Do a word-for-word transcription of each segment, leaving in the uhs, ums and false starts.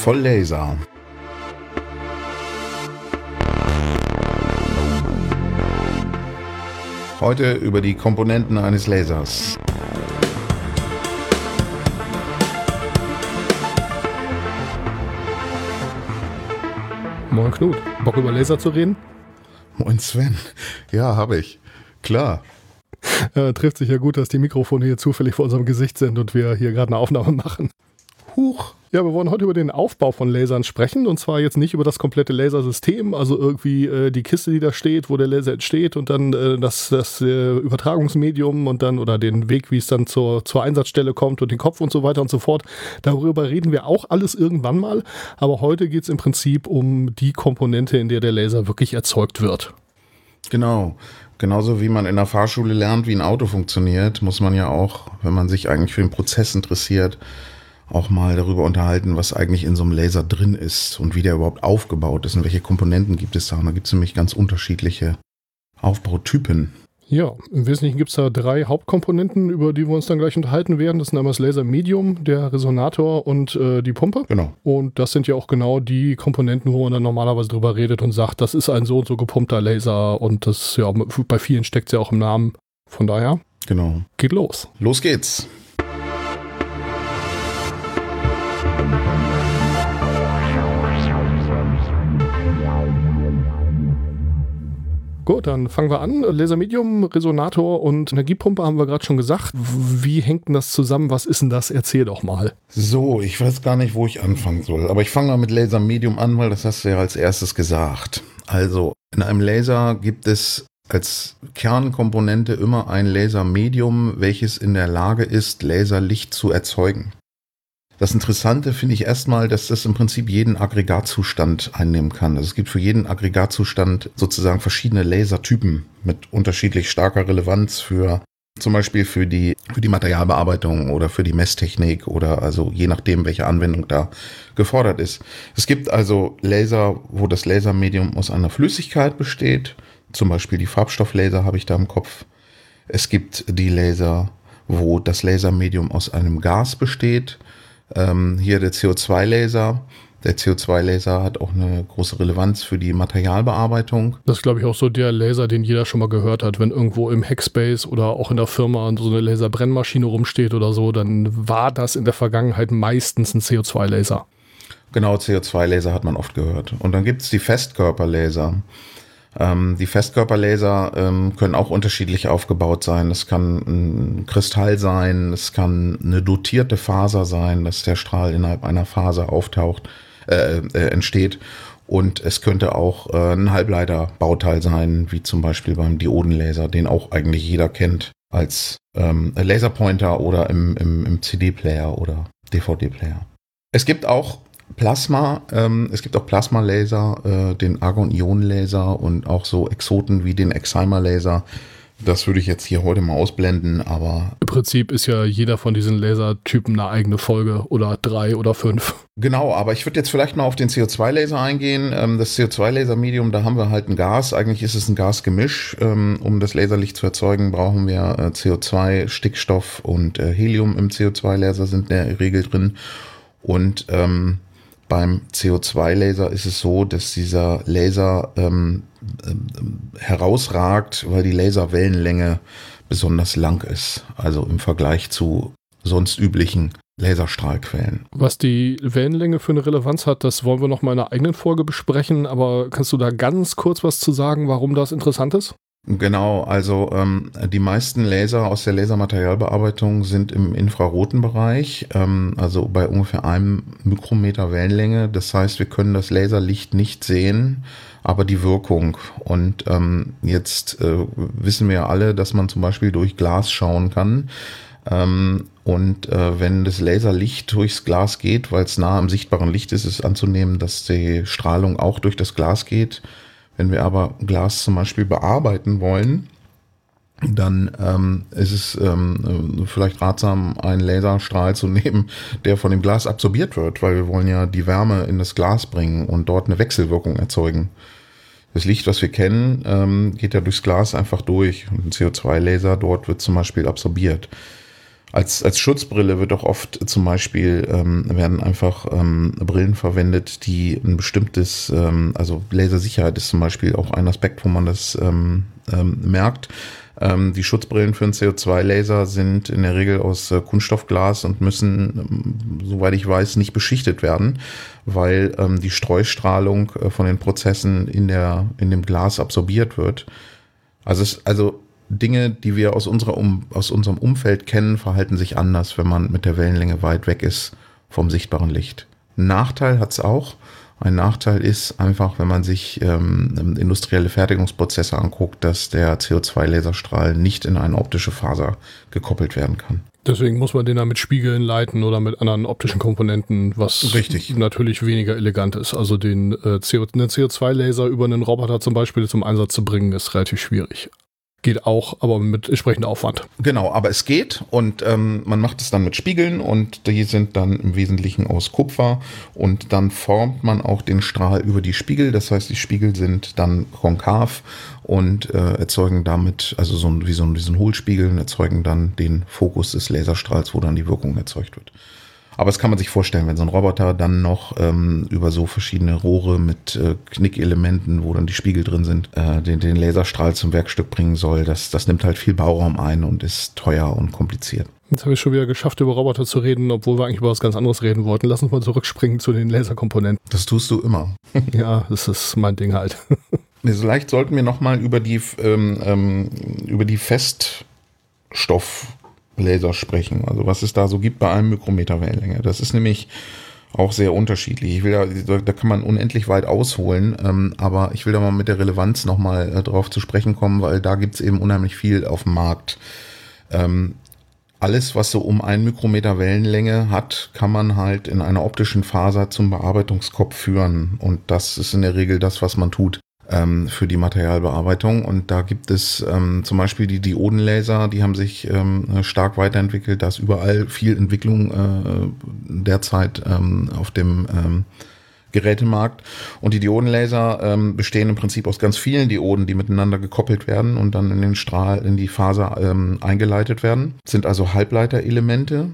voll Laser. Heute über die Komponenten eines Lasers. Moin Knut, Bock über Laser zu reden? Moin Sven. Ja, habe ich. Klar. Äh, trifft sich ja gut, dass die Mikrofone hier zufällig vor unserem Gesicht sind und wir hier gerade eine Aufnahme machen. Huch. Ja, wir wollen heute über den Aufbau von Lasern sprechen und zwar jetzt nicht über das komplette Lasersystem, also irgendwie äh, die Kiste, die da steht, wo der Laser entsteht und dann äh, das, das äh, Übertragungsmedium und dann oder den Weg, wie es dann zur, zur Einsatzstelle kommt und den Kopf und so weiter und so fort. Darüber reden wir auch alles irgendwann mal, aber heute geht es im Prinzip um die Komponente, in der der Laser wirklich erzeugt wird. Genau. Genauso wie man in der Fahrschule lernt, wie ein Auto funktioniert, muss man ja auch, wenn man sich eigentlich für den Prozess interessiert, auch mal darüber unterhalten, was eigentlich in so einem Laser drin ist und wie der überhaupt aufgebaut ist und welche Komponenten gibt es da. Und da gibt es nämlich ganz unterschiedliche Aufbautypen. Ja, im Wesentlichen gibt es da drei Hauptkomponenten, über die wir uns dann gleich unterhalten werden. Das sind einmal das Lasermedium, der Resonator und äh, die Pumpe. Genau. Und das sind ja auch genau die Komponenten, wo man dann normalerweise drüber redet und sagt, das ist ein so und so gepumpter Laser und das, ja, bei vielen steckt es ja auch im Namen. Von daher, genau. Geht los. Los geht's. Gut, dann fangen wir an. Lasermedium, Resonator und Energiepumpe haben wir gerade schon gesagt. Wie hängt denn das zusammen? Was ist denn das? Erzähl doch mal. So, ich weiß gar nicht, wo ich anfangen soll. Aber ich fange mal mit Lasermedium an, weil das hast du ja als erstes gesagt. Also, in einem Laser gibt es als Kernkomponente immer ein Lasermedium, welches in der Lage ist, Laserlicht zu erzeugen. Das Interessante finde ich erstmal, dass das im Prinzip jeden Aggregatzustand einnehmen kann. Also es gibt für jeden Aggregatzustand sozusagen verschiedene Lasertypen mit unterschiedlich starker Relevanz für zum Beispiel für die, für die Materialbearbeitung oder für die Messtechnik oder also je nachdem, welche Anwendung da gefordert ist. Es gibt also Laser, wo das Lasermedium aus einer Flüssigkeit besteht. Zum Beispiel die Farbstofflaser habe ich da im Kopf. Es gibt die Laser, wo das Lasermedium aus einem Gas besteht. Ähm, hier der C O zwei Laser. Der C O zwei Laser hat auch eine große Relevanz für die Materialbearbeitung. Das ist, glaube ich, auch so der Laser, den jeder schon mal gehört hat. Wenn irgendwo im Hackspace oder auch in der Firma so eine Laserbrennmaschine rumsteht oder so, dann war das in der Vergangenheit meistens ein C O zwei Laser. Genau, C O zwei Laser hat man oft gehört. Und dann gibt es die Festkörperlaser. Ähm, die Festkörperlaser ähm, können auch unterschiedlich aufgebaut sein. Das kann ein Kristall sein, es kann eine dotierte Faser sein, dass der Strahl innerhalb einer Faser auftaucht, äh, äh, entsteht. Und es könnte auch äh, ein Halbleiterbauteil sein, wie zum Beispiel beim Diodenlaser, den auch eigentlich jeder kennt als ähm, Laserpointer oder im, im, im C D-Player oder D V D-Player. Es gibt auch Plasma, ähm, es gibt auch Plasmalaser, äh, den Argon-Ionen-Laser und auch so Exoten wie den Excimer-Laser. Das würde ich jetzt hier heute mal ausblenden, aber... Im Prinzip ist ja jeder von diesen Lasertypen eine eigene Folge oder drei oder fünf. Genau, aber ich würde jetzt vielleicht mal auf den C O zwei Laser eingehen. Ähm, das C O zwei Lasermedium, da haben wir halt ein Gas. Eigentlich ist es ein Gasgemisch. Ähm, um das Laserlicht zu erzeugen, brauchen wir äh, C O zwei, Stickstoff und äh, Helium im C O zwei Laser sind in der Regel drin. Und ähm, beim C O zwei Laser ist es so, dass dieser Laser ähm, ähm, herausragt, weil die Laserwellenlänge besonders lang ist. Also im Vergleich zu sonst üblichen Laserstrahlquellen. Was die Wellenlänge für eine Relevanz hat, das wollen wir noch mal in einer eigenen Folge besprechen. Aber kannst du da ganz kurz was zu sagen, warum das interessant ist? Genau, also ähm, die meisten Laser aus der Lasermaterialbearbeitung sind im infraroten Bereich, ähm, also bei ungefähr einem Mikrometer Wellenlänge. Das heißt, wir können das Laserlicht nicht sehen, aber die Wirkung. Und ähm, jetzt äh, wissen wir ja alle, dass man zum Beispiel durch Glas schauen kann. Ähm, und äh, wenn das Laserlicht durchs Glas geht, weil es nah am sichtbaren Licht ist, ist anzunehmen, dass die Strahlung auch durch das Glas geht. Wenn wir aber Glas zum Beispiel bearbeiten wollen, dann ähm, ist es ähm, vielleicht ratsam, einen Laserstrahl zu nehmen, der von dem Glas absorbiert wird, weil wir wollen ja die Wärme in das Glas bringen und dort eine Wechselwirkung erzeugen. Das Licht, was wir kennen, ähm, geht ja durchs Glas einfach durch und ein C O zwei Laser dort wird zum Beispiel absorbiert. Als, als Schutzbrille wird auch oft zum Beispiel, ähm, werden einfach ähm, Brillen verwendet, die ein bestimmtes, ähm, also Lasersicherheit ist zum Beispiel auch ein Aspekt, wo man das ähm, ähm, merkt. Ähm, die Schutzbrillen für einen C O zwei Laser sind in der Regel aus äh, Kunststoffglas und müssen, ähm, soweit ich weiß, nicht beschichtet werden, weil ähm, die Streustrahlung äh, von den Prozessen in, der, in dem Glas absorbiert wird. Also, es, also Dinge, die wir aus, unserer um, aus unserem Umfeld kennen, verhalten sich anders, wenn man mit der Wellenlänge weit weg ist vom sichtbaren Licht. Einen Nachteil hat es auch. Ein Nachteil ist einfach, wenn man sich ähm, industrielle Fertigungsprozesse anguckt, dass der C O zwei Laserstrahl nicht in eine optische Faser gekoppelt werden kann. Deswegen muss man den dann mit Spiegeln leiten oder mit anderen optischen Komponenten, was Richtig. natürlich weniger elegant ist. Also den äh, C O, einen C O zwei Laser über einen Roboter zum Beispiel zum Einsatz zu bringen, ist relativ schwierig. Geht auch, aber mit entsprechendem Aufwand. Genau, aber es geht und ähm, man macht es dann mit Spiegeln und die sind dann im Wesentlichen aus Kupfer und dann formt man auch den Strahl über die Spiegel. Das heißt, die Spiegel sind dann konkav und äh, erzeugen damit, also so ein, wie so ein, wie so ein Hohlspiegel, erzeugen dann den Fokus des Laserstrahls, wo dann die Wirkung erzeugt wird. Aber das kann man sich vorstellen, wenn so ein Roboter dann noch ähm, über so verschiedene Rohre mit äh, Knickelementen, wo dann die Spiegel drin sind, äh, den, den Laserstrahl zum Werkstück bringen soll, das, das nimmt halt viel Bauraum ein und ist teuer und kompliziert. Jetzt habe ich schon wieder geschafft, über Roboter zu reden, obwohl wir eigentlich über was ganz anderes reden wollten. Lass uns mal zurückspringen zu den Laserkomponenten. Das tust du immer. Ja, das ist mein Ding halt. Vielleicht sollten wir nochmal über die, ähm, ähm, über die Feststoff Laser sprechen, also was es da so gibt bei einem Mikrometer Wellenlänge. Das ist nämlich auch sehr unterschiedlich. Ich will da, da kann man unendlich weit ausholen, ähm, aber ich will da mal mit der Relevanz nochmal äh, drauf zu sprechen kommen, weil da gibt es eben unheimlich viel auf dem Markt. Ähm, alles, was so um einen Mikrometer Wellenlänge hat, kann man halt in einer optischen Faser zum Bearbeitungskopf führen und das ist in der Regel das, was man tut für die Materialbearbeitung. Und da gibt es ähm, zum Beispiel die Diodenlaser, die haben sich ähm, stark weiterentwickelt. Da ist überall viel Entwicklung äh, derzeit ähm, auf dem ähm, Gerätemarkt. Und die Diodenlaser ähm, bestehen im Prinzip aus ganz vielen Dioden, die miteinander gekoppelt werden und dann in den Strahl, in die Faser ähm, eingeleitet werden. Das sind also Halbleiterelemente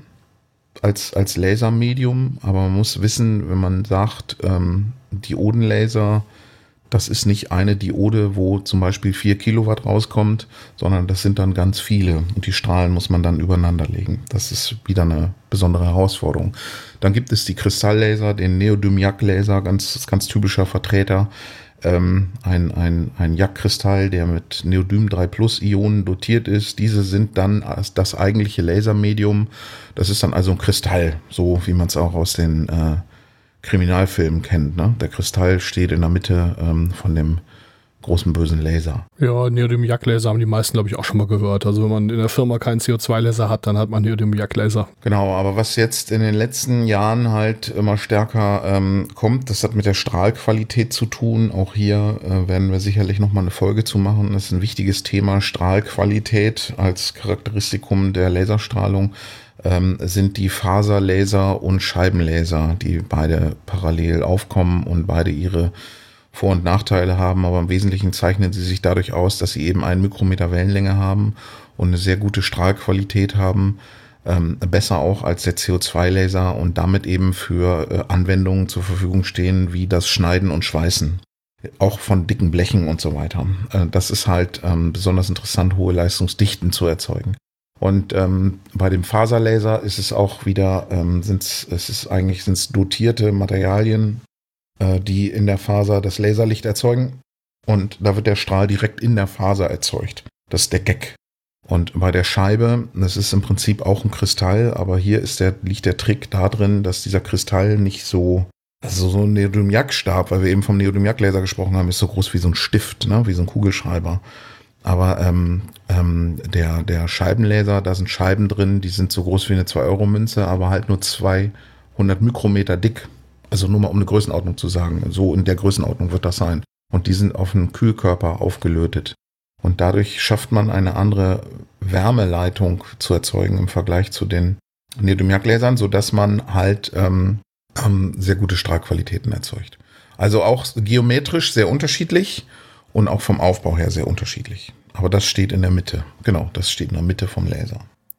als, als Lasermedium. Aber man muss wissen, wenn man sagt, ähm, Diodenlaser, das ist nicht eine Diode, wo zum Beispiel vier Kilowatt rauskommt, sondern das sind dann ganz viele und die Strahlen muss man dann übereinander legen. Das ist wieder eine besondere Herausforderung. Dann gibt es die Kristalllaser, den Neodymium-Laser, ganz, ganz typischer Vertreter. Ähm, ein ein, ein Jagdkristall, der mit Neodym drei Plus Ionen dotiert ist. Diese sind dann das eigentliche Lasermedium. Das ist dann also ein Kristall, so wie man es auch aus den äh, Kriminalfilm kennt. Ne? Der Kristall steht in der Mitte ähm, von dem großen bösen Laser. Ja, Neodym-Laser haben die meisten, glaube ich, auch schon mal gehört. Also wenn man in der Firma keinen C O zwei Laser hat, dann hat man Neodym-Laser. Genau, aber was jetzt in den letzten Jahren halt immer stärker ähm, kommt, das hat mit der Strahlqualität zu tun. Auch hier äh, werden wir sicherlich nochmal eine Folge zu machen. Das ist ein wichtiges Thema, Strahlqualität als Charakteristikum der Laserstrahlung. Ähm, sind die Faserlaser und Scheibenlaser, die beide parallel aufkommen und beide ihre Vor- und Nachteile haben, aber im Wesentlichen zeichnen sie sich dadurch aus, dass sie eben einen Mikrometer Wellenlänge haben und eine sehr gute Strahlqualität haben, ähm, besser auch als der C O zwei Laser und damit eben für äh, Anwendungen zur Verfügung stehen, wie das Schneiden und Schweißen, auch von dicken Blechen und so weiter. Äh, das ist halt ähm, besonders interessant, hohe Leistungsdichten zu erzeugen. Und ähm, bei dem Faserlaser ist es auch wieder, ähm, sind's, es ist eigentlich sind's dotierte Materialien, äh, die in der Faser das Laserlicht erzeugen. Und da wird der Strahl direkt in der Faser erzeugt. Das ist der Gag. Und bei der Scheibe, das ist im Prinzip auch ein Kristall, aber hier ist der, liegt der Trick da drin, dass dieser Kristall nicht so, also so ein Neodymium-Stab, weil wir eben vom Neodymium-Laser gesprochen haben, ist so groß wie so ein Stift, ne? Wie so ein Kugelschreiber. Aber ähm, ähm, der, der Scheibenlaser, da sind Scheiben drin, die sind so groß wie eine zwei Euro Münze, aber halt nur zweihundert Mikrometer dick. Also nur mal um eine Größenordnung zu sagen. So in der Größenordnung wird das sein. Und die sind auf einen Kühlkörper aufgelötet. Und dadurch schafft man eine andere Wärmeleitung zu erzeugen im Vergleich zu den Neodymium-Lasern, sodass man halt ähm, ähm, sehr gute Strahlqualitäten erzeugt. Also auch geometrisch sehr unterschiedlich. Und auch vom Aufbau her sehr unterschiedlich. Aber das steht in der Mitte. Genau, das steht in der Mitte vom Laser.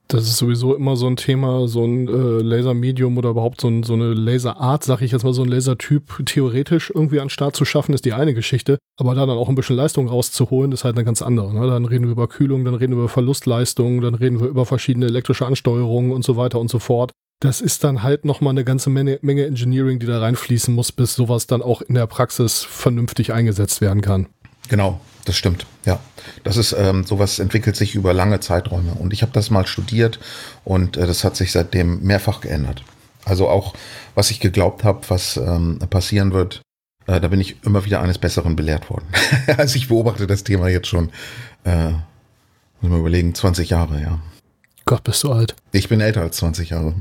Das ist sowieso immer so ein Thema, so ein äh, Lasermedium oder überhaupt so, ein, so eine Laserart, sag ich jetzt mal, so ein Lasertyp theoretisch irgendwie an den Start zu schaffen, ist die eine Geschichte. Aber da dann auch ein bisschen Leistung rauszuholen, ist halt eine ganz andere. Ne? Dann reden wir über Kühlung, dann reden wir über Verlustleistung, dann reden wir über verschiedene elektrische Ansteuerungen und so weiter und so fort. Das ist dann halt nochmal eine ganze Menge, Menge Engineering, die da reinfließen muss, bis sowas dann auch in der Praxis vernünftig eingesetzt werden kann. Genau, das stimmt, ja. Das ist, ähm, sowas entwickelt sich über lange Zeiträume. Und ich habe das mal studiert und äh, das hat sich seitdem mehrfach geändert. Also auch, was ich geglaubt habe, was ähm, passieren wird, äh, da bin ich immer wieder eines Besseren belehrt worden. Also ich beobachte das Thema jetzt schon, äh, muss man überlegen, zwanzig Jahre, ja. Gott, bist du alt. Ich bin älter als zwanzig Jahre.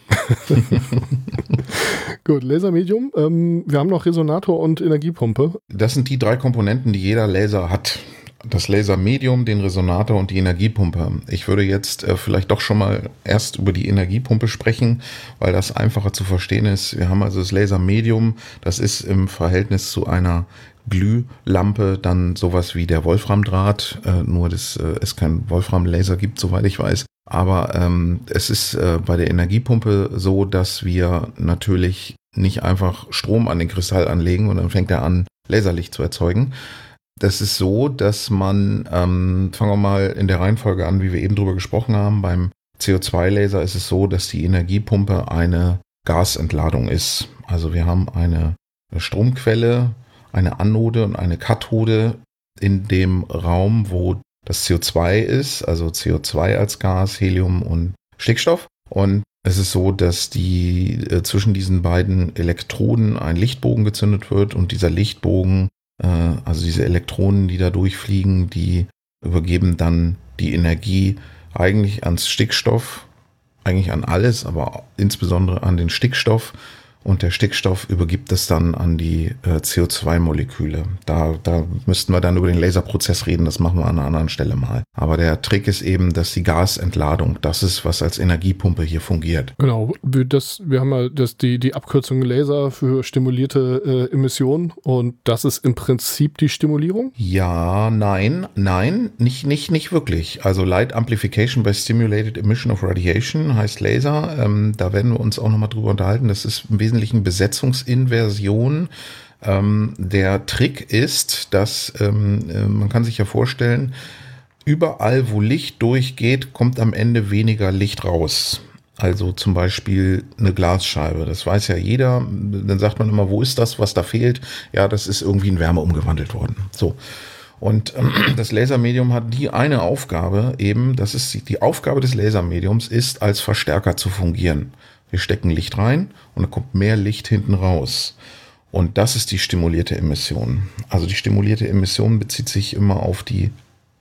Gut, Lasermedium. Ähm, wir haben noch Resonator und Energiepumpe. Das sind die drei Komponenten, die jeder Laser hat. Das Lasermedium, den Resonator und die Energiepumpe. Ich würde jetzt äh, vielleicht doch schon mal erst über die Energiepumpe sprechen, weil das einfacher zu verstehen ist. Wir haben also das Lasermedium, das ist im Verhältnis zu einer Glühlampe dann sowas wie der Wolframdraht, äh, nur dass äh, es kein Wolframlaser gibt, soweit ich weiß. Aber ähm, es ist äh, bei der Energiepumpe so, dass wir natürlich nicht einfach Strom an den Kristall anlegen und dann fängt er an, Laserlicht zu erzeugen. Das ist so, dass man, ähm, fangen wir mal in der Reihenfolge an, wie wir eben drüber gesprochen haben, beim C O zwei Laser ist es so, dass die Energiepumpe eine Gasentladung ist. Also wir haben eine Stromquelle, eine Anode und eine Kathode in dem Raum, wo das C O zwei ist, also C O zwei als Gas, Helium und Stickstoff. Und es ist so, dass die äh, zwischen diesen beiden Elektroden ein Lichtbogen gezündet wird und dieser Lichtbogen, äh, also diese Elektronen, die da durchfliegen, die übergeben dann die Energie eigentlich ans Stickstoff, eigentlich an alles, aber insbesondere an den Stickstoff. Und der Stickstoff übergibt es dann an die äh, C O zwei Moleküle. Da, da müssten wir dann über den Laserprozess reden, das machen wir an einer anderen Stelle mal. Aber der Trick ist eben, dass die Gasentladung, das ist, was als Energiepumpe hier fungiert. Genau, wir, das, wir haben ja das, die, die Abkürzung Laser für stimulierte äh, Emissionen und das ist im Prinzip die Stimulierung? Ja, nein, nein, nicht, nicht, nicht wirklich. Also Light Amplification by Stimulated Emission of Radiation heißt Laser. Ähm, da werden wir uns auch nochmal drüber unterhalten. Das ist im Wesentlichen Besetzungsinversion. Ähm, der Trick ist, dass ähm, äh, man kann sich ja vorstellen, überall, wo Licht durchgeht, kommt am Ende weniger Licht raus. Also zum Beispiel eine Glasscheibe. Das weiß ja jeder. Dann sagt man immer, wo ist das, was da fehlt? Ja, das ist irgendwie in Wärme umgewandelt worden. So. Und ähm, das Lasermedium hat die eine Aufgabe eben, das ist die, die Aufgabe des Lasermediums ist, als Verstärker zu fungieren. Wir stecken Licht rein und dann kommt mehr Licht hinten raus. Und das ist die stimulierte Emission. Also die stimulierte Emission bezieht sich immer auf die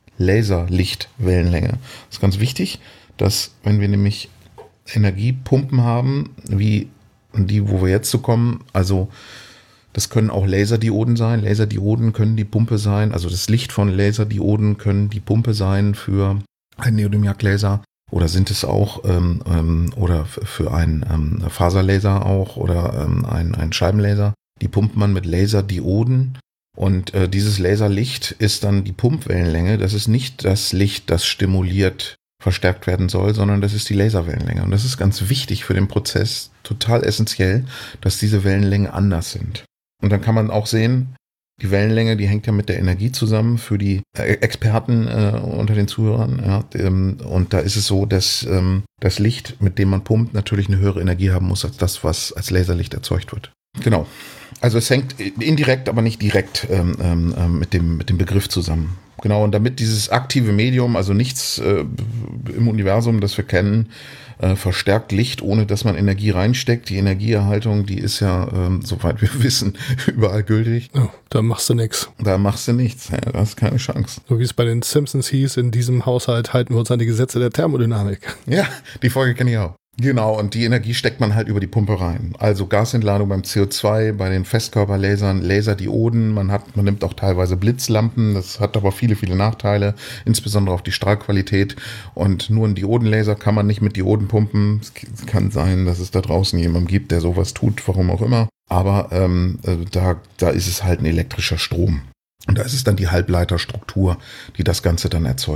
Laserlichtwellenlänge. Das ist ganz wichtig, dass wenn wir nämlich Energiepumpen haben, wie die, wo wir jetzt zu kommen, also das können auch Laserdioden sein. Laserdioden können die Pumpe sein. Also das Licht von Laserdioden können die Pumpe sein für einen Neodymium-Laser. Oder sind es auch, ähm, ähm, oder f- für einen ähm, Faserlaser auch oder ähm, ein, ein Scheibenlaser. Die pumpt man mit Laserdioden und äh, dieses Laserlicht ist dann die Pumpwellenlänge. Das ist nicht das Licht, das stimuliert verstärkt werden soll, sondern das ist die Laserwellenlänge. Und das ist ganz wichtig für den Prozess, total essentiell, dass diese Wellenlängen anders sind. Und dann kann man auch sehen, die Wellenlänge, die hängt ja mit der Energie zusammen für die äh, Experten äh, unter den Zuhörern. Ja, ähm, und da ist es so, dass ähm, das Licht, mit dem man pumpt, natürlich eine höhere Energie haben muss als das, was als Laserlicht erzeugt wird. Genau. Also es hängt indirekt, aber nicht direkt ähm, ähm, mit dem, mit dem Begriff zusammen. Genau, und damit dieses aktive Medium, also nichts äh, im Universum, das wir kennen, äh, verstärkt Licht, ohne dass man Energie reinsteckt. Die Energieerhaltung, die ist ja, ähm, soweit wir wissen, überall gültig. Oh, da machst du nichts. Da machst du nichts, ja, da hast keine Chance. So wie es bei den Simpsons hieß, in diesem Haushalt halten wir uns an die Gesetze der Thermodynamik. Ja, die Folge kenne ich auch. Genau, und die Energie steckt man halt über die Pumpe rein. Also Gasentladung beim C O zwei, bei den Festkörperlasern, Laserdioden, man hat, man nimmt auch teilweise Blitzlampen, das hat aber viele, viele Nachteile, insbesondere auf die Strahlqualität. Und nur einen Diodenlaser kann man nicht mit Dioden pumpen. Es kann sein, dass es da draußen jemanden gibt, der sowas tut, warum auch immer. Aber ähm, da, da ist es halt ein elektrischer Strom. Und da ist es dann die Halbleiterstruktur, die das Ganze dann erzeugt.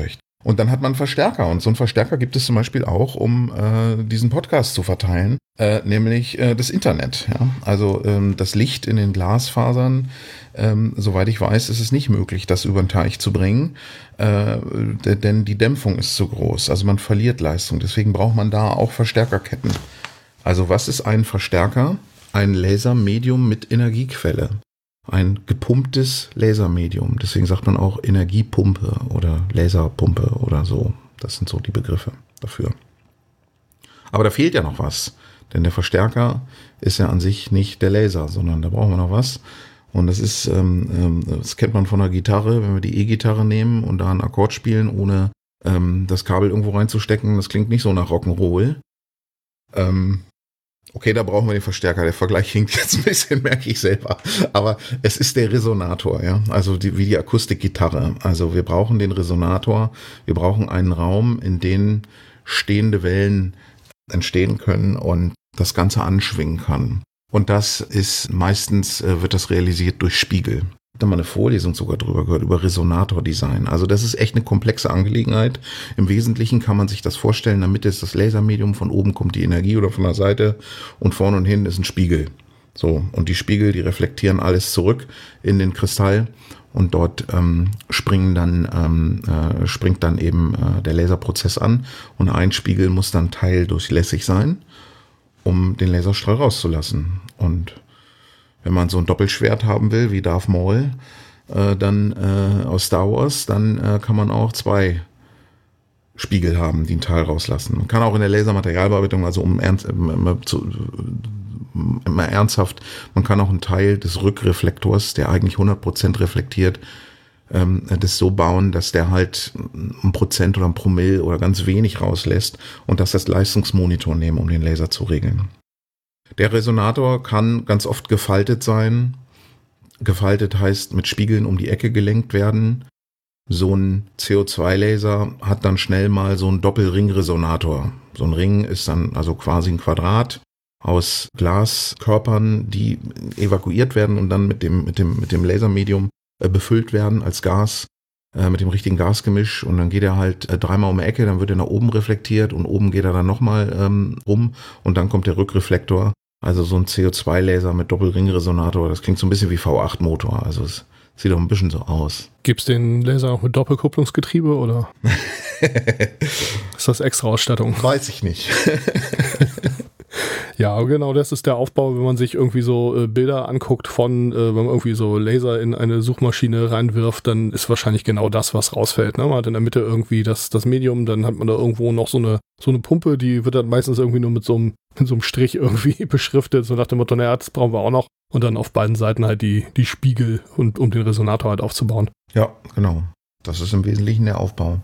Und dann hat man einen Verstärker. Und so einen Verstärker gibt es zum Beispiel auch, um äh, diesen Podcast zu verteilen, äh, nämlich äh, das Internet. Ja? Also ähm, das Licht in den Glasfasern, ähm, soweit ich weiß, ist es nicht möglich, das über den Teich zu bringen, äh, d- denn die Dämpfung ist zu groß. Also man verliert Leistung. Deswegen braucht man da auch Verstärkerketten. Also was ist ein Verstärker? Ein Lasermedium mit Energiequelle. Ein gepumptes Lasermedium. Deswegen sagt man auch Energiepumpe oder Laserpumpe oder so. Das sind so die Begriffe dafür. Aber da fehlt ja noch was. Denn der Verstärker ist ja an sich nicht der Laser, sondern da brauchen wir noch was. Und das ist, ähm, das kennt man von der Gitarre, wenn wir die E-Gitarre nehmen und da einen Akkord spielen, ohne ähm, das Kabel irgendwo reinzustecken. Das klingt nicht so nach Rock'n'Roll. Ähm, Okay, da brauchen wir den Verstärker. Der Vergleich hinkt jetzt ein bisschen, merke ich selber. Aber es ist der Resonator, ja. Also die, wie die Akustikgitarre. Also wir brauchen den Resonator. Wir brauchen einen Raum, in dem stehende Wellen entstehen können und das Ganze anschwingen kann. Und das ist meistens, äh, wird das realisiert durch Spiegel. Da haben wir eine Vorlesung sogar drüber gehört, über Resonatordesign. Also das ist echt eine komplexe Angelegenheit. Im Wesentlichen kann man sich das vorstellen, in der Mitte ist das Lasermedium, von oben kommt die Energie oder von der Seite und vorne und hinten ist ein Spiegel. So, und die Spiegel, die reflektieren alles zurück in den Kristall und dort ähm, springen dann, ähm, äh, springt dann eben äh, der Laserprozess an und ein Spiegel muss dann teildurchlässig sein, um den Laserstrahl rauszulassen. Und wenn man so ein Doppelschwert haben will, wie Darth Maul, äh, dann äh, aus Star Wars, dann äh, kann man auch zwei Spiegel haben, die einen Teil rauslassen. Man kann auch in der Lasermaterialbearbeitung, also um ernst, immer, zu, immer ernsthaft, man kann auch einen Teil des Rückreflektors, der eigentlich hundert Prozent reflektiert, ähm, das so bauen, dass der halt ein Prozent oder ein Promille oder ganz wenig rauslässt und das als Leistungsmonitor nehmen, um den Laser zu regeln. Der Resonator kann ganz oft gefaltet sein. Gefaltet heißt mit Spiegeln um die Ecke gelenkt werden. So ein C O zwei Laser hat dann schnell mal so einen Doppelringresonator. So ein Ring ist dann also quasi ein Quadrat aus Glaskörpern, die evakuiert werden und dann mit dem, mit dem, mit dem Lasermedium äh, befüllt werden als Gas, äh, mit dem richtigen Gasgemisch. Und dann geht er halt äh, dreimal um die Ecke, dann wird er nach oben reflektiert und oben geht er dann nochmal ähm, rum und dann kommt der Rückreflektor. Also so ein C O zwei Laser mit Doppelringresonator, das klingt so ein bisschen wie V acht Motor. Also es sieht doch ein bisschen so aus. Gibt's den Laser auch mit Doppelkupplungsgetriebe oder ist das extra Ausstattung? Weiß ich nicht. Ja, genau, das ist der Aufbau, wenn man sich irgendwie so äh, Bilder anguckt von, äh, wenn man irgendwie so Laser in eine Suchmaschine reinwirft, dann ist wahrscheinlich genau das, was rausfällt. Ne? Man hat in der Mitte irgendwie das, das Medium, dann hat man da irgendwo noch so eine, so eine Pumpe, die wird dann meistens irgendwie nur mit so einem, mit so einem Strich irgendwie beschriftet, so nach dem Motto, naja, das brauchen wir auch noch. Und dann auf beiden Seiten halt die, die Spiegel, und um den Resonator halt aufzubauen. Ja, genau. Das ist im Wesentlichen der Aufbau.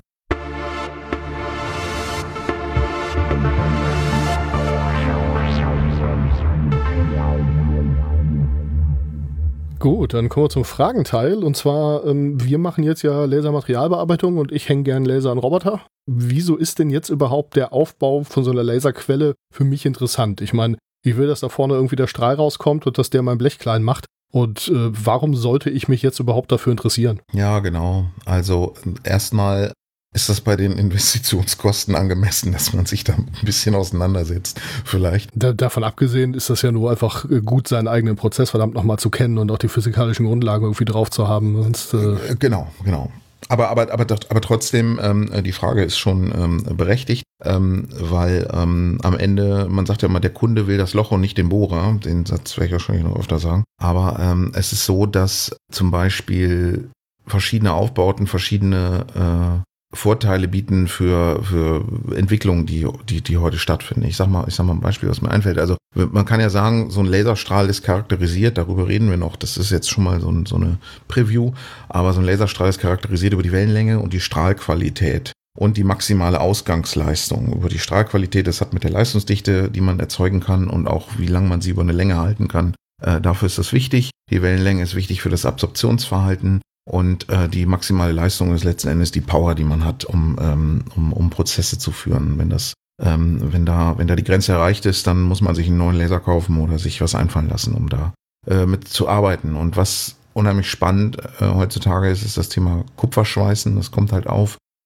Gut, dann kommen wir zum Fragenteil. Und zwar, ähm, wir machen jetzt ja Lasermaterialbearbeitung und ich hänge gern Laser an Roboter. Wieso ist denn jetzt überhaupt der Aufbau von so einer Laserquelle für mich interessant? Ich meine, ich will, dass da vorne irgendwie der Strahl rauskommt und dass der mein Blech klein macht. Und äh, warum sollte ich mich jetzt überhaupt dafür interessieren? Ja, genau. Also erstmal ist das bei den Investitionskosten angemessen, dass man sich da ein bisschen auseinandersetzt, vielleicht. Da, davon abgesehen ist das ja nur einfach gut, seinen eigenen Prozess verdammt nochmal zu kennen und auch die physikalischen Grundlagen irgendwie drauf zu haben. Sonst, äh genau, genau. Aber, aber, aber, aber trotzdem, ähm, die Frage ist schon ähm, berechtigt, ähm, weil ähm, am Ende, man sagt ja immer, der Kunde will das Loch und nicht den Bohrer. Den Satz werde ich wahrscheinlich noch öfter sagen. Aber ähm, es ist so, dass zum Beispiel verschiedene Aufbauten, verschiedene äh, Vorteile bieten für, für Entwicklungen, die, die, die heute stattfinden. Ich sag mal, ich sag mal ein Beispiel, was mir einfällt. Also, man kann ja sagen, so ein Laserstrahl ist charakterisiert, darüber reden wir noch. Das ist jetzt schon mal so, ein, so eine Preview. Aber so ein Laserstrahl ist charakterisiert über die Wellenlänge und die Strahlqualität und die maximale Ausgangsleistung. Über die Strahlqualität, das hat mit der Leistungsdichte, die man erzeugen kann und auch wie lange man sie über eine Länge halten kann. Äh, dafür ist das wichtig. Die Wellenlänge ist wichtig für das Absorptionsverhalten. Und äh, die maximale Leistung ist letzten Endes die Power, die man hat, um, ähm, um, um Prozesse zu führen. Wenn das, ähm, wenn da, wenn da die Grenze erreicht ist, dann muss man sich einen neuen Laser kaufen oder sich was einfallen lassen, um da äh, mit zu arbeiten. Und was unheimlich spannend äh, heutzutage ist, ist das Thema Kupferschweißen. Das kommt halt auf.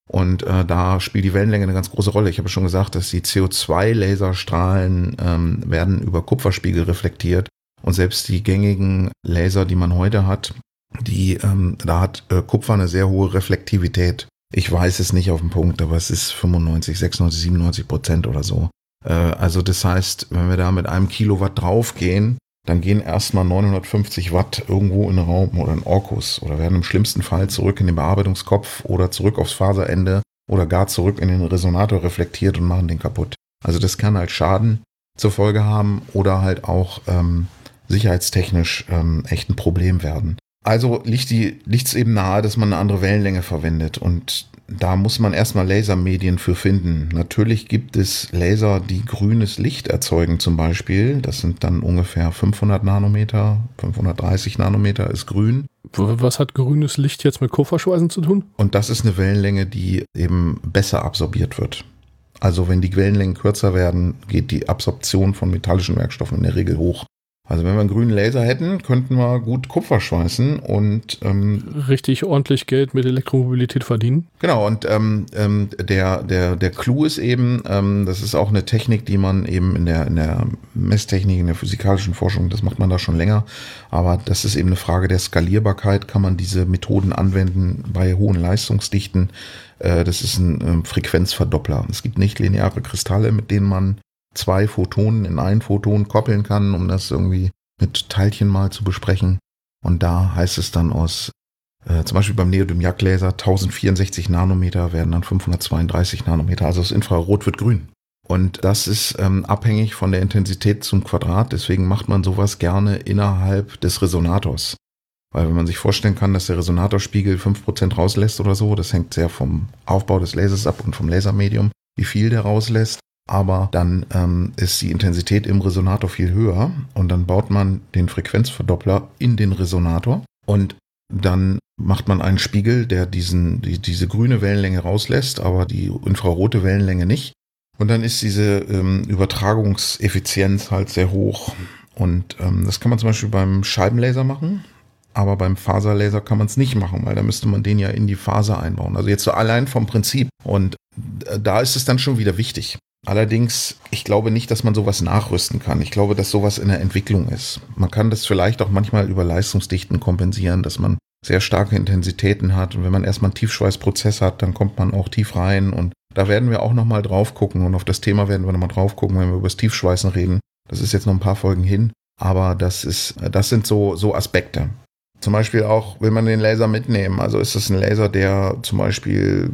Und äh, da spielt die Wellenlänge eine ganz große Rolle. Ich habe schon gesagt, dass die C O zwei Laserstrahlen ähm, werden über Kupferspiegel reflektiert. Und selbst die gängigen Laser, die man heute hat, die, ähm, da hat äh, Kupfer eine sehr hohe Reflektivität. Ich weiß es nicht auf den Punkt, aber es ist fünfundneunzig, sechsundneunzig, siebenundneunzig Prozent oder so. Äh, also das heißt, wenn wir da mit einem Kilowatt draufgehen, dann gehen erstmal neunhundertfünfzig Watt irgendwo in den Raum oder in Orkus oder werden im schlimmsten Fall zurück in den Bearbeitungskopf oder zurück aufs Faserende oder gar zurück in den Resonator reflektiert und machen den kaputt. Also das kann halt Schaden zur Folge haben oder halt auch ähm, sicherheitstechnisch ähm, echt ein Problem werden. Also liegt die, liegt's eben nahe, dass man eine andere Wellenlänge verwendet und da muss man erstmal Lasermedien für finden. Natürlich gibt es Laser, die grünes Licht erzeugen zum Beispiel. Das sind dann ungefähr fünfhundert Nanometer, fünfhundertdreißig Nanometer ist grün. Was hat grünes Licht jetzt mit Kupferschweißen zu tun? Und das ist eine Wellenlänge, die eben besser absorbiert wird. Also wenn die Wellenlängen kürzer werden, geht die Absorption von metallischen Werkstoffen in der Regel hoch. Also wenn wir einen grünen Laser hätten, könnten wir gut Kupfer schweißen und ähm, richtig ordentlich Geld mit Elektromobilität verdienen. Genau, und ähm, ähm, der, der, der Clou ist eben, ähm, das ist auch eine Technik, die man eben in der, in der Messtechnik, in der physikalischen Forschung, das macht man da schon länger, aber das ist eben eine Frage der Skalierbarkeit, kann man diese Methoden anwenden bei hohen Leistungsdichten. Äh, das ist ein ähm, Frequenzverdoppler. Es gibt nicht lineare Kristalle, mit denen man zwei Photonen in ein Photon koppeln kann, um das irgendwie mit Teilchen mal zu besprechen. Und da heißt es dann aus, äh, zum Beispiel beim Neodym-Jagd-Laser, tausendvierundsechzig Nanometer werden dann fünfhundertzweiunddreißig Nanometer, also das Infrarot wird grün. Und das ist ähm, abhängig von der Intensität zum Quadrat, deswegen macht man sowas gerne innerhalb des Resonators. Weil wenn man sich vorstellen kann, dass der Resonatorspiegel fünf Prozent rauslässt oder so, das hängt sehr vom Aufbau des Lasers ab und vom Lasermedium, wie viel der rauslässt. Aber dann ähm, ist die Intensität im Resonator viel höher und dann baut man den Frequenzverdoppler in den Resonator und dann macht man einen Spiegel, der diesen, die, diese grüne Wellenlänge rauslässt, aber die infrarote Wellenlänge nicht. Und dann ist diese ähm, Übertragungseffizienz halt sehr hoch. Und ähm, das kann man zum Beispiel beim Scheibenlaser machen, aber beim Faserlaser kann man es nicht machen, weil da müsste man den ja in die Faser einbauen. Also jetzt so allein vom Prinzip. Und äh, da ist es dann schon wieder wichtig. Allerdings, ich glaube nicht, dass man sowas nachrüsten kann. Ich glaube, dass sowas in der Entwicklung ist. Man kann das vielleicht auch manchmal über Leistungsdichten kompensieren, dass man sehr starke Intensitäten hat. Und wenn man erstmal einen Tiefschweißprozess hat, dann kommt man auch tief rein. Und da werden wir auch nochmal drauf gucken. Und auf das Thema werden wir nochmal drauf gucken, wenn wir über das Tiefschweißen reden. Das ist jetzt noch ein paar Folgen hin. Aber das ist, das sind so, so Aspekte. Zum Beispiel auch, will man den Laser mitnehmen. Also ist das ein Laser, der zum Beispiel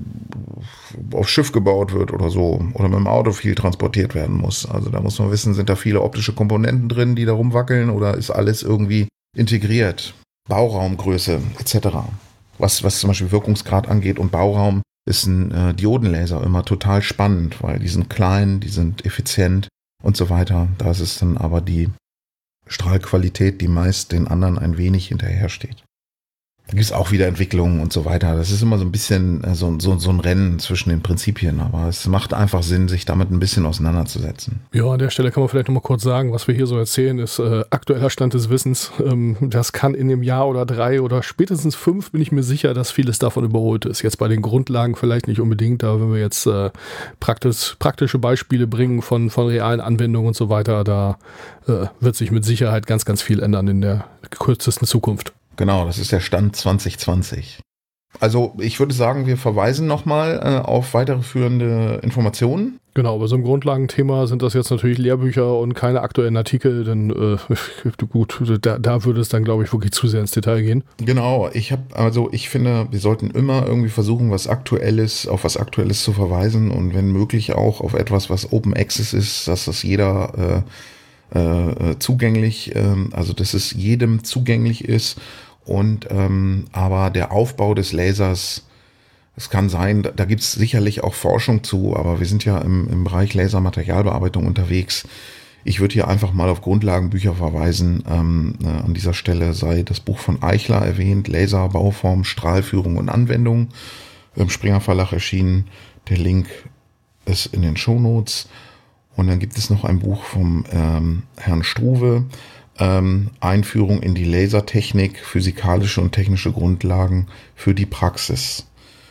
auf Schiff gebaut wird oder so oder mit dem Auto viel transportiert werden muss. Also da muss man wissen, sind da viele optische Komponenten drin, die da rumwackeln oder ist alles irgendwie integriert? Bauraumgröße et cetera. Was, was zum Beispiel Wirkungsgrad angeht und Bauraum, ist ein äh, Diodenlaser immer total spannend, weil die sind klein, die sind effizient und so weiter. Da ist es dann aber die Strahlqualität, die meist den anderen ein wenig hinterhersteht. Da gibt es auch wieder Entwicklungen und so weiter. Das ist immer so ein bisschen äh, so, so, so ein Rennen zwischen den Prinzipien, aber es macht einfach Sinn, sich damit ein bisschen auseinanderzusetzen. Ja, an der Stelle kann man vielleicht nochmal kurz sagen, was wir hier so erzählen, ist äh, aktueller Stand des Wissens. Ähm, das kann in dem Jahr oder drei oder spätestens fünf, bin ich mir sicher, dass vieles davon überholt ist. Jetzt bei den Grundlagen vielleicht nicht unbedingt, aber wenn wir jetzt äh, praktisch, praktische Beispiele bringen von, von realen Anwendungen und so weiter, da äh, wird sich mit Sicherheit ganz, ganz viel ändern in der kürzesten Zukunft. Genau, das ist der Stand zwanzig zwanzig. Also ich würde sagen, wir verweisen nochmal äh, auf weitere führende Informationen. Genau, bei so einem Grundlagenthema sind das jetzt natürlich Lehrbücher und keine aktuellen Artikel, denn äh, gut, da, da würde es dann, glaube ich, wirklich zu sehr ins Detail gehen. Genau, ich habe, also ich finde, wir sollten immer irgendwie versuchen, was Aktuelles, auf was Aktuelles zu verweisen und wenn möglich auch auf etwas, was Open Access ist, dass das jeder äh, äh, zugänglich, äh, also dass es jedem zugänglich ist. Und ähm, aber der Aufbau des Lasers, es kann sein, da, da gibt es sicherlich auch Forschung zu, aber wir sind ja im, im Bereich Lasermaterialbearbeitung unterwegs. Ich würde hier einfach mal auf Grundlagenbücher verweisen. Ähm, äh, an dieser Stelle sei das Buch von Eichler erwähnt, Laser, Bauform, Strahlführung und Anwendung, im Springer Verlag erschienen. Der Link ist in den Shownotes. Und dann gibt es noch ein Buch vom ähm, Herrn Struve, Ähm, Einführung in die Lasertechnik, physikalische und technische Grundlagen für die Praxis.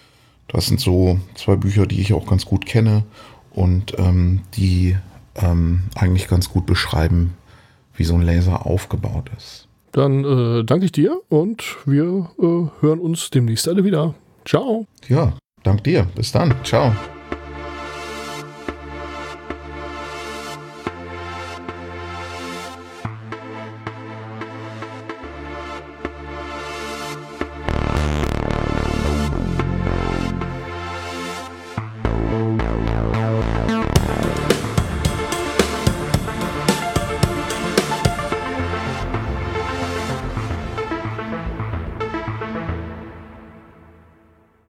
Das sind so zwei Bücher, die ich auch ganz gut kenne und ähm, die ähm, eigentlich ganz gut beschreiben, wie so ein Laser aufgebaut ist. Dann äh, danke ich dir und wir äh, hören uns demnächst alle wieder. Ciao. Ja, dank dir. Bis dann. Ciao.